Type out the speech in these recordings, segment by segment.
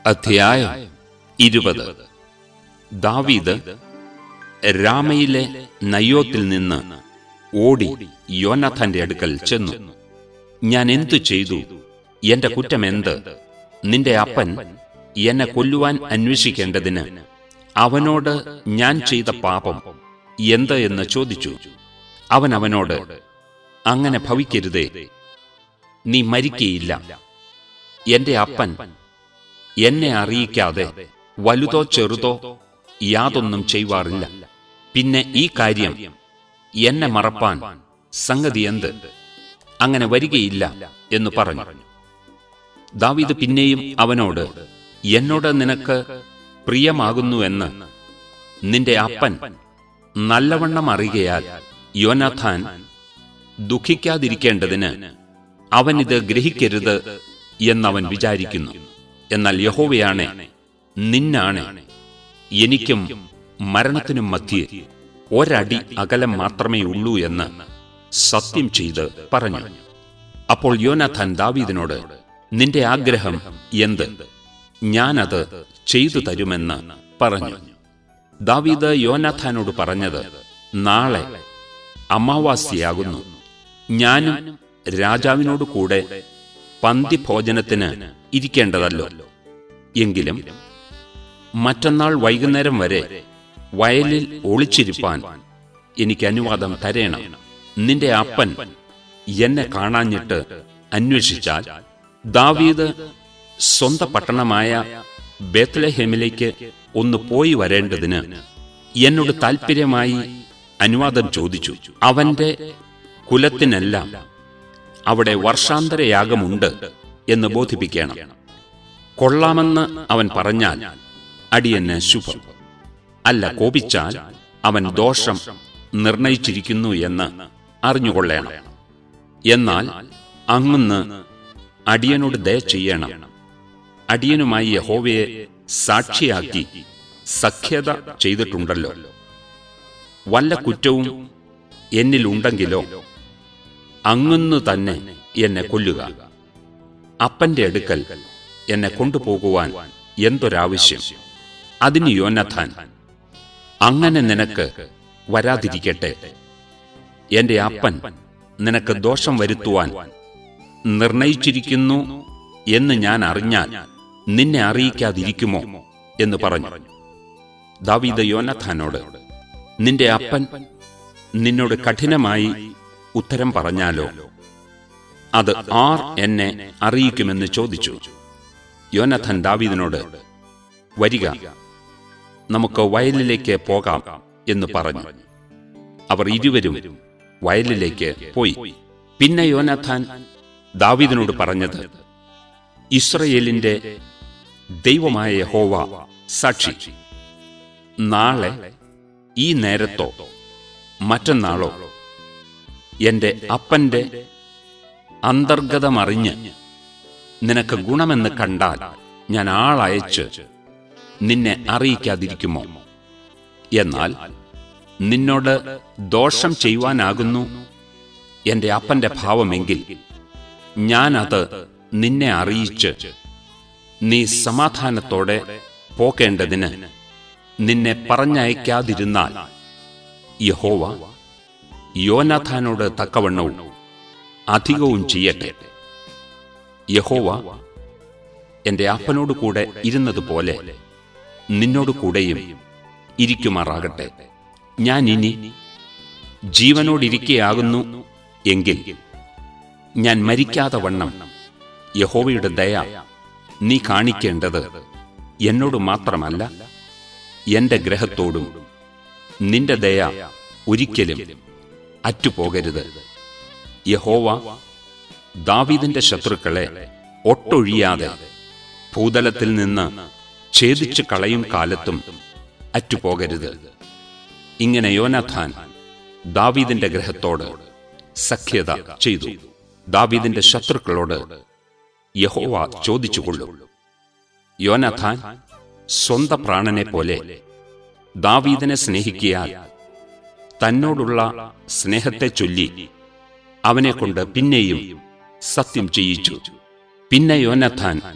അധ്യായം 20. ദാവീദ് രാമയിലെ നയോത്തിൽ നിന്ന് ഓടി യോനാഥാന്റെ അടുക്കൽ ചെന്നു. ഞാൻ എന്തു ചെയ്തു? എന്റെ കുറ്റമെന്ത്? നിന്റെ അപ്പൻ എന്നെ കൊല്ലുവാൻ അന്വേഷിക്കേണ്ടതിന് അവനോട് ഞാൻ ചെയ്ത പാപം എന്ത് എന്ന് ചോദിച്ചു. അവൻ അവനോട്, അങ്ങനെ ഭവിക്കരുതേ, നീ മരിക്കയില്ല. എന്റെ അപ്പൻ എന്നെ അറിയിക്കാതെ വലുതോ ചെറുതോ യാതൊന്നും ചെയ്യുവാറില്ല. പിന്നെ ഈ കാര്യം എന്നെ മറപ്പാൻ സംഗതി എന്ത്? അങ്ങനെ വരികയില്ല എന്ന് പറഞ്ഞു. ദാവീദ് പിന്നെയും അവനോട്, എന്നോട് നിനക്ക് പ്രിയമാകുന്നുവെന്ന് നിന്റെ അപ്പൻ നല്ലവണ്ണം അറിയുകയാൽ യോനാഥാൻ ദുഃഖിക്കാതിരിക്കേണ്ടതിന് അവനിത് ഗ്രഹിക്കരുത് എന്നവൻ വിചാരിക്കുന്നു. എന്നാൽ യഹോവയാണേ, നിന്നാണ് എനിക്കും മരണത്തിനും മധ്യേ ഒരടി അകലം മാത്രമേ ഉള്ളൂ എന്ന് സത്യം ചെയ്ത് പറഞ്ഞു. അപ്പോൾ യോനാഥാൻ ദാവീദിനോട്, നിന്റെ ആഗ്രഹം എന്ത്? ഞാനത് ചെയ്തു തരുമെന്ന് പറഞ്ഞു. ദാവീദ് യോനാഥാനോട് പറഞ്ഞത്, നാളെ അമാവാസ്യയാകുന്നു. ഞാനും രാജാവിനോട് കൂടെ പന്തിഭോജനത്തിന് ഇരിക്കേണ്ടതല്ലോ. എങ്കിലും മറ്റന്നാൾ വൈകുന്നേരം വരെ വയലിൽ ഒളിച്ചിരിപ്പാൻ എനിക്ക് അനുവാദം തരേണം. നിന്റെ അപ്പൻ എന്നെ കാണാഞ്ഞിട്ട് അന്വേഷിച്ചാൽ ദാവീദ് സ്വന്തം പട്ടണമായ ബേത്ത്ലേഹേമിലേക്ക് ഒന്ന് പോയി വരേണ്ടതിന് എന്നോട് താൽപര്യമായി അനുവാദം ചോദിച്ചു. അവന്റെ കുലത്തിനെല്ലാം അവിടെ വർഷാന്തരയാഗമുണ്ട് എന്ന് ബോധിപ്പിക്കണം. കൊള്ളാമെന്ന് അവൻ പറഞ്ഞാൽ അടിയന് ശുഭം. അല്ല, കോപിച്ചാൽ അവൻ ദോഷം നിർണയിച്ചിരിക്കുന്നു എന്ന് അറിഞ്ഞുകൊള്ളണം. എന്നാൽ അങ്ങുന്ന് അടിയനോട് ദയ ചെയ്യണം. അടിയനുമായി യഹോവയെ സാക്ഷിയാക്കി സഖ്യത ചെയ്തിട്ടുണ്ടല്ലോ. വല്ല കുറ്റവും എന്നിലുണ്ടെങ്കിലോ അങ്ങുന്നു തന്നെ എന്നെ കൊല്ലുക. അപ്പന്റെ അടുക്കൽ എന്നെ കൊണ്ടുപോകുവാൻ എന്തൊരാവശ്യം? അതിന് യോനാഥാൻ, അങ്ങനെ നിനക്ക് വരാതിരിക്കട്ടെ. എന്റെ അപ്പൻ നിനക്ക് ദോഷം വരുത്തുവാൻ നിർണയിച്ചിരിക്കുന്നു എന്ന് ഞാൻ അറിഞ്ഞാൽ നിന്നെ അറിയിക്കാതിരിക്കുമോ എന്ന് പറഞ്ഞു. ദാവീദ് യോനാഥാനോട്, നിന്റെ അപ്പൻ നിന്നോട് കഠിനമായി ഉത്തരം പറഞ്ഞാലോ അത് ആർ എന്നെ അറിയിക്കുമെന്ന് ചോദിച്ചു. യോനാഥാൻ ദാവീദിനോട്, വരിക, നമുക്ക് വയലിലേക്ക് പോകാം എന്ന് പറഞ്ഞു. അവർ ഇരുവരും വയലിലേക്ക് പോയി. പിന്നെ യോനാഥാൻ ദാവീദിനോട് പറഞ്ഞത്, ഇസ്രായേലിന്റെ ദൈവമായ യഹോവ സാക്ഷി, നാളെ ഈ നേരത്തോ മറ്റന്നാളോ എന്റെ അപ്പന്റെ അന്തർഗതമറിഞ്ഞ് നിനക്ക് ഗുണമെന്ന് കണ്ടാൽ ഞാൻ ആളയച്ച് നിന്നെ അറിയിക്കാതിരിക്കുമോ? എന്നാൽ നിന്നോട് ദോഷം ചെയ്യുവാനാകുന്നു എന്റെ അപ്പന്റെ ഭാവമെങ്കിൽ ഞാനത് നിന്നെ അറിയിച്ച് നീ സമാധാനത്തോടെ പോകേണ്ടതിന് നിന്നെ പറഞ്ഞയക്കാതിരുന്നാൽ യഹോവ യോനാഥാനോട് തക്കവണ്ണവും അധികവും ചെയ്യട്ടെ. യഹോവ എന്റെ അപ്പനോട് കൂടെ ഇരുന്നതുപോലെ നിന്നോട് കൂടെയും ഇരിക്കുമാറാകട്ടെ. ഞാൻ ഇനി ജീവനോടിരിക്കയാകുന്നു എങ്കിൽ ഞാൻ മരിക്കാതെ വണ്ണം യഹോവയുടെ ദയ നീ കാണിക്കേണ്ടത് എന്നോട് മാത്രമല്ല, എന്റെ ഗ്രഹത്തോടും നിന്റെ ദയ ഒരിക്കലും അറ്റുപോകരുത്. യഹോവ ദാവീദിന്റെ ശത്രുക്കളെ ഒട്ടൊഴിയാതെ ഭൂതലത്തിൽ നിന്ന് ഛേദിച്ചു കളയും കാലത്തും അറ്റുപോകരുത്. ഇങ്ങനെ യോനാഥാൻ ദാവീദിന്റെ ഗ്രഹത്തോട് സഖ്യത ചെയ്തു. ദാവീദിന്റെ ശത്രുക്കളോട് യഹോവ ചോദിച്ചുകൊള്ളും. യോനാഥാൻ സ്വന്തം പ്രാണനെ പോലെ ദാവീദിനെ സ്നേഹിക്കിയാൽ തന്നോടുള്ള സ്നേഹത്തെ ചൊല്ലി അവനെക്കൊണ്ട് പിന്നെയും സത്യം ചെയ്യിച്ചു. പിന്നെ യോനാഥാൻ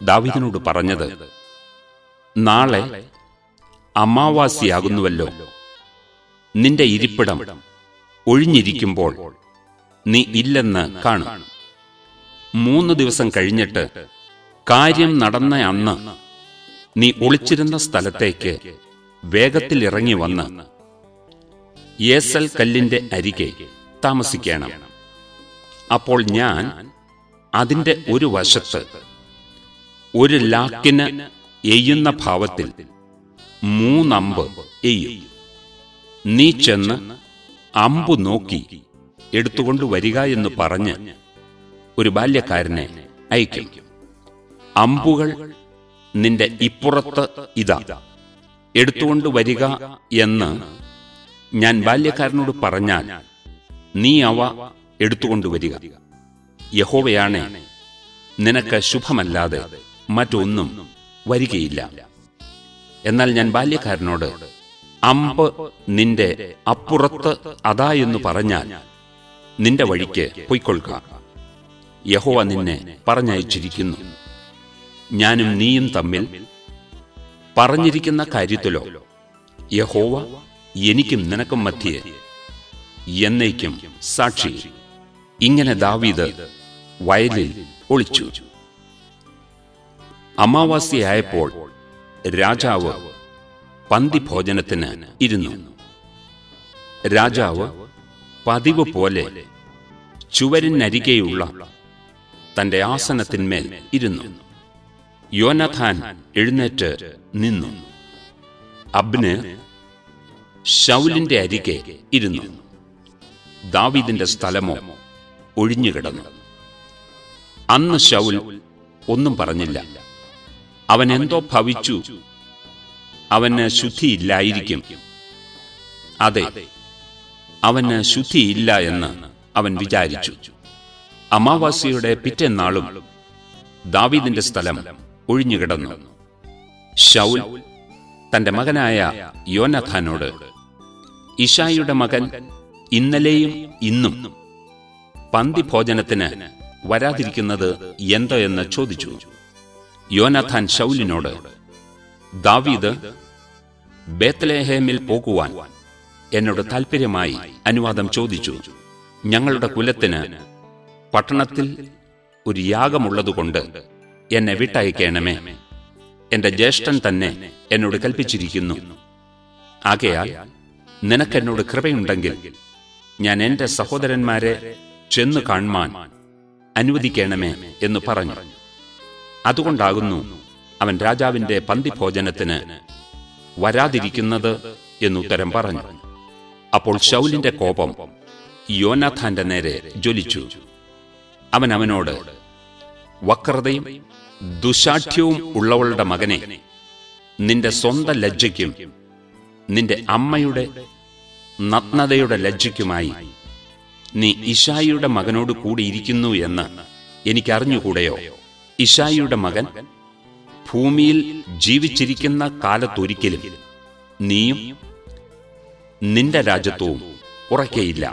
ദാവീദിനോട് പറഞ്ഞത്, നാളെ അമാവാസിയാകുന്നുവല്ലോ. നിന്റെ ഇരിപ്പിടം ഒഴിഞ്ഞിരിക്കുമ്പോൾ നീ ഇല്ലെന്ന് കാണും. 3 ദിവസം കഴിഞ്ഞിട്ട് കാര്യം നടന്ന അന്ന് നീ ഒളിച്ചിരുന്ന സ്ഥലത്തേക്ക് വേഗത്തിൽ ഇറങ്ങി വന്ന് യേസൽ കല്ലിന്റെ അരികെ താമസിക്കണം. അപ്പോൾ ഞാൻ അതിന്റെ ഒരു വശത്ത് ഒരു ലാക്കിന് എയ്യുന്ന ഭാവത്തിൽ 3 അമ്പ് എയ്യും. നീ ചെന്ന് അമ്പു നോക്കി എടുത്തുകൊണ്ട് വരിക എന്ന് പറഞ്ഞ് ഒരു ബാല്യക്കാരനെ അയക്കും. അമ്പുകൾ നിന്റെ ഇപ്പുറത്ത് ഇതാ, എടുത്തുകൊണ്ട് വരിക എന്ന് ഞാൻ ബാല്യക്കാരനോട് പറഞ്ഞാൽ നീ അവ എടുത്തുകൊണ്ടുവരിക. യഹോവയാണേ, നിനക്ക് ശുഭമല്ലാതെ മറ്റൊന്നും വരികയില്ല. എന്നാൽ ഞാൻ ബാല്യക്കാരനോട് അമ്പ് നിന്റെ അപ്പുറത്ത് അതാ എന്ന് പറഞ്ഞാൽ നിന്റെ വഴിക്ക് പൊയ്ക്കൊള്ളുക. യഹോവ നിന്നെ പറഞ്ഞയച്ചിരിക്കുന്നു. ഞാനും നീയും തമ്മിൽ പറഞ്ഞിരിക്കുന്ന കാര്യത്തിലോ യഹോവ എനിക്കും നിനക്കും മധ്യേ എന്നേക്കും സാക്ഷി. ഇങ്ങനെ ദാവീദ് വയലിൽ ഒളിച്ചു. അമാവാസ്യയായപ്പോൾ രാജാവ് പന്തിഭോജനത്തിന് ഇരുന്നു. രാജാവ് പതിവ് പോലെ ചുവരിനരികെയുള്ള തന്റെ ആസനത്തിന്മേൽ ഇരുന്നു. യോനാഥാൻ എഴുന്നേറ്റ് നിന്നു. അബ്നേർ ശൗലിന്റെ അരികെ ഇരുന്നു. ദാവീദിന്റെ സ്ഥലമോ ഒഴിഞ്ഞുകിടന്നു. അന്ന് ശൗൽ ഒന്നും പറഞ്ഞില്ല. അവൻ എന്തോ ഭവിച്ചു, അവന് ശുദ്ധിയില്ലായിരിക്കും. അതെ, അവന് ശുദ്ധിയില്ല എന്ന് അവൻ വിചാരിച്ചു. അമാവാസ്യയുടെ പിറ്റേന്നാളും ദാവീദിന്റെ സ്ഥലം ഒഴിഞ്ഞുകിടന്നു. ശൗൽ തന്റെ മകനായ യോനാഥാനോട്, ഇശായിയുടെ മകൻ ഇന്നലെയും ഇന്നും പന്തിഭോജനത്തിന് വരാതിരിക്കുന്നത് എന്തോ എന്ന് ചോദിച്ചു. യോനാഥാൻ ശൗലിനോട്, ദാവീദ് ബേത്ത്ലേഹേമിൽ പോകുവാൻ എന്നോട് താൽപര്യമായി അനുവാദം ചോദിച്ചു. ഞങ്ങളുടെ കുലത്തിന് പട്ടണത്തിൽ ഒരു യാഗമുള്ളതുകൊണ്ട് എന്നെ വിട്ടയക്കണമേ. എന്റെ ജ്യേഷ്ഠൻ തന്നെ എന്നോട് കൽപ്പിച്ചിരിക്കുന്നു. ആകയാൽ നിനക്കെന്നോട് കൃപയുണ്ടെങ്കിൽ ഞാൻ എന്റെ സഹോദരന്മാരെ ചെന്നു കാണുവാൻ അനുവദിക്കണമേ എന്ന് പറഞ്ഞു. അതുകൊണ്ടാകുന്നു അവൻ രാജാവിന്റെ പന്തിഭോജനത്തിന് വരാതിരിക്കുന്നത് എന്നുത്തരം പറഞ്ഞു. അപ്പോൾ ശൗലിന്റെ കോപം യോനാഥാന്റെ നേരെ ജ്വലിച്ചു. അവൻ അവനോട്, വക്രതയും ദുശാഠ്യവും ഉള്ളവളുടെ മകനെ, നിന്റെ സ്വന്തം ലജ്ജയ്ക്കും നിന്റെ അമ്മയുടെ നഗ്നതയുടെ ലജ്ജയ്ക്കുമായി നീ ഇശായിയുടെ മകനോട് കൂടിയിരിക്കുന്നു എന്ന് എനിക്കറിഞ്ഞുകൂടെയോ? ഇശായിയുടെ മകൻ ഭൂമിയിൽ ജീവിച്ചിരിക്കുന്ന കാലത്തൊരിക്കലും നീയും നിന്റെ രാജ്യത്വവും ഉറയ്ക്കയില്ല.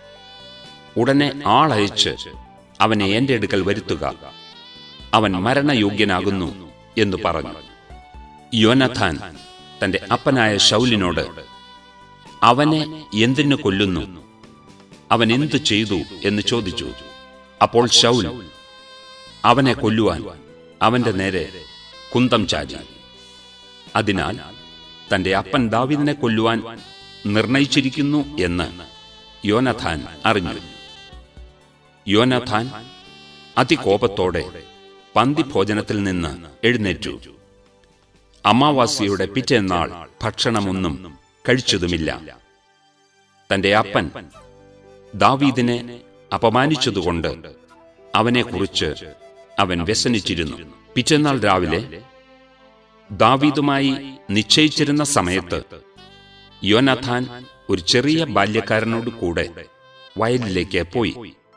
ഉടനെ ആളയച്ച് അവനെ എന്റെ അടുക്കൽ വരുത്തുക, അവൻ മരണയോഗ്യനാകുന്നു എന്ന് പറഞ്ഞു. യോനാഥാൻ തന്റെ അപ്പനായ ശൗലിനോട്, അവനെ എന്തിനു കൊല്ലുന്നു? അവൻ എന്തു ചെയ്തു എന്ന് ചോദിച്ചു. അപ്പോൾ ശൗൽ അവനെ കൊല്ലുവാൻ അവന്റെ നേരെ കുന്തം ചാടി. അതിനാൽ തന്റെ അപ്പൻ ദാവീദിനെ കൊല്ലുവാൻ നിർണയിച്ചിരിക്കുന്നു എന്ന് യോനാഥാൻ അറിഞ്ഞു. യോനാഥാൻ അതികോപത്തോടെ പന്തിഭോജനത്തിൽ നിന്ന് എഴുന്നേറ്റു. അമാവാസ്യയുടെ പിറ്റേന്നാൾ ഭക്ഷണമൊന്നും കഴിച്ചതുമില്ല. തന്റെ അപ്പൻ ദാവീദിനെ അപമാനിച്ചതുകൊണ്ട് അവനെക്കുറിച്ച് അവൻ വ്യസനിച്ചിരുന്നു. പിറ്റേന്നാൾ രാവിലെ ദാവീദുമായി നിശ്ചയിച്ചിരുന്ന സമയത്ത് യോനാഥാൻ ഒരു ചെറിയ ബാല്യക്കാരനോട് കൂടെ വയലിലേക്ക് പോയി.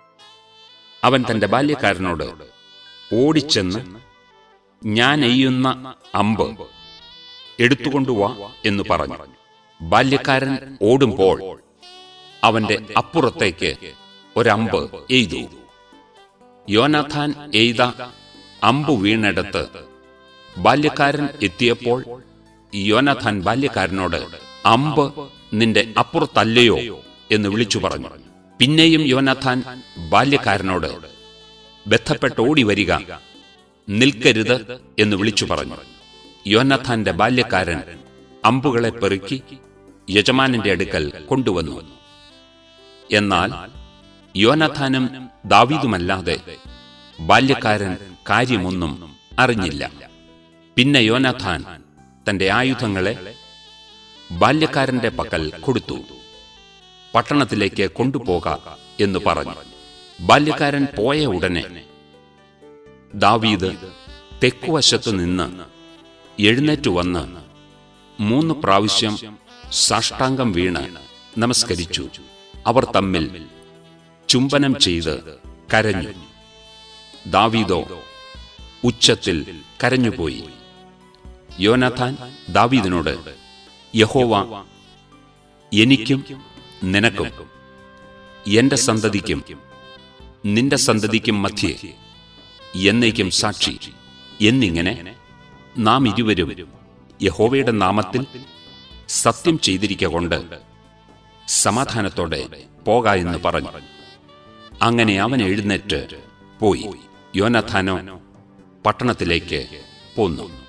അവൻ തന്റെ ബാല്യക്കാരനോട്, ഓടിച്ചെന്ന് ഞാൻ എയ്യുന്ന അമ്പ് എടുത്തുകൊണ്ടുവാ എന്ന് പറഞ്ഞു. ബാല്യക്കാരൻ ഓടുമ്പോൾ അവന്റെ അപ്പുറത്തേക്ക് ഒരമ്പ് എയ്തു. യോനാഥാൻ എയ്ത അമ്പു വീണെടുത്ത് ബാല്യക്കാരൻ എത്തിയപ്പോൾ യോനാഥാൻ ബാല്യക്കാരനോട്, അമ്പ് നിന്റെ അപ്പുറത്തല്ലയോ എന്ന് വിളിച്ചു പറഞ്ഞു. പിന്നെയും യോനാഥാൻ ബാല്യക്കാരനോട്, ബന്ധപ്പെട്ട് ഓടി വരിക, നിൽക്കരുത് എന്ന് വിളിച്ചു പറഞ്ഞു. യോനാഥാന്റെ ബാല്യക്കാരൻ അമ്പുകളെ പെറുക്കി യജമാനന്റെ അടുക്കൽ കൊണ്ടുവന്നു. എന്നാൽ യോനാഥാനും ദാവീദുമല്ലാതെ ബാല്യക്കാരൻ കാര്യമൊന്നും അറിഞ്ഞില്ല. പിന്നെ യോനാഥാൻ തന്റെ ആയുധങ്ങളെ ബാല്യക്കാരന്റെ പക്കൽ കൊടുത്തു. പട്ടണത്തിലേക്ക് കൊണ്ടുപോക എന്ന് പറഞ്ഞു. ബാല്യക്കാരൻ പോയ ഉടനെ ദാവീദ് തെക്കുവശത്തു നിന്ന് എഴുന്നേറ്റു വന്ന് 3 പ്രാവശ്യം സാഷ്ടാംഗം വീണ് നമസ്കരിച്ചു. അവർ തമ്മിൽ ചുംബനം ചെയ്ത് കരഞ്ഞു. ദാവീദോ ഉച്ചത്തിൽ കരഞ്ഞുപോയി. യോനാഥാൻ ദാവീദിനോട്, യഹോവ എനിക്കും നിനക്കും എന്റെ സന്തതിക്കും നിന്റെ സന്തതിക്കും മധ്യേ എന്നേക്കും സാക്ഷി എന്നിങ്ങനെ നാം ഇരുവരും യഹോവയുടെ നാമത്തിൽ സത്യം ചെയ്തിരിക്കൊണ്ട് സമാധാനത്തോടെ പോക എന്ന് പറഞ്ഞു. അങ്ങനെ അവൻ എഴുന്നേറ്റ് പോയി. യോനാഥാനോ പട്ടണത്തിലേക്ക് പോന്നു.